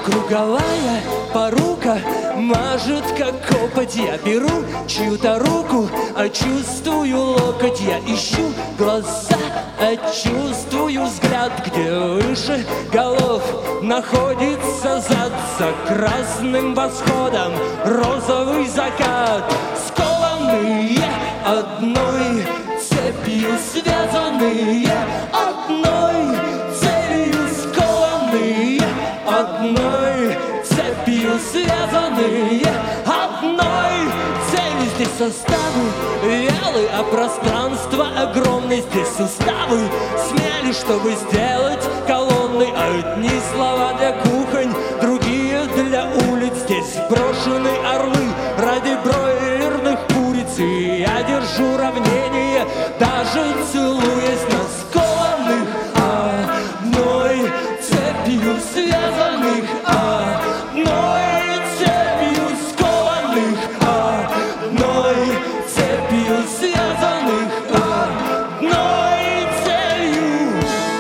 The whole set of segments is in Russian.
Круговая порука мажет, как копоть. Я беру чью-то руку, а чувствую локоть. Я ищу глаза, а чувствую взгляд. Где выше голов находится зад. За красным восходом розовый закат. Скованные одной цепью, связанные одной целью. Скованные одной цепью, связанные одной целью. Здесь составы вялы, а пространство огромное. Здесь суставы смели, чтобы сделать колонны. Одни слова для кухонь, другие для улиц. Здесь брошены орлы ради бройлерных куриц. И я держу равнение, даже целуясь на скованных одной цепью, связанных одной цепью. Скованных одной цепью, связанных одной целью.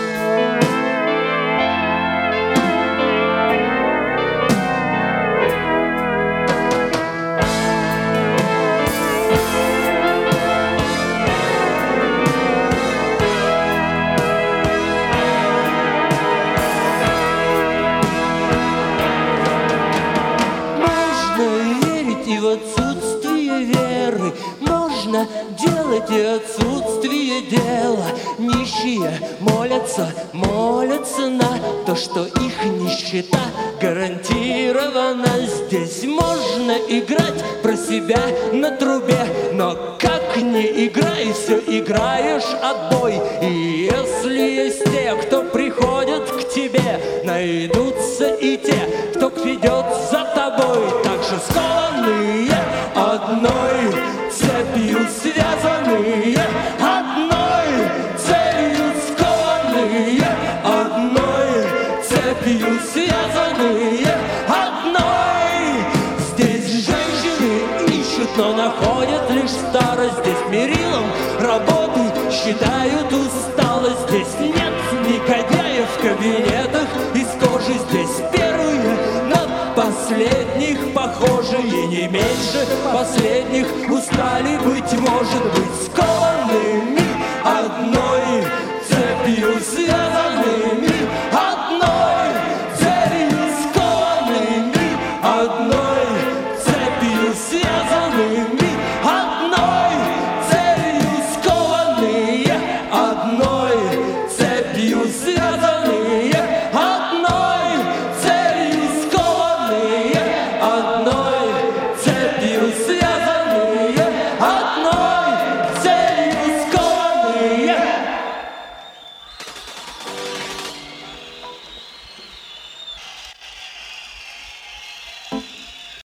И в отсутствие веры можно делать и отсутствие дела. Нищие молятся, молятся на то, что их нищета гарантирована. Здесь можно играть про себя на трубе, но как не играй, все играешь отбой. И если есть те, кто приходят к тебе, найдутся и те, кто ведет за тобой. Так же скованные одной цепью, связанные одной целью. Скованные одной цепью, связанные одной. Здесь женщины ищут, но находят лишь старость. Здесь мерилом работы считают усталость. Здесь нет негодяев в кабинетах из кожи. Здесь первые на последних похожи, и не меньше последних устали, быть может, быть скованными одной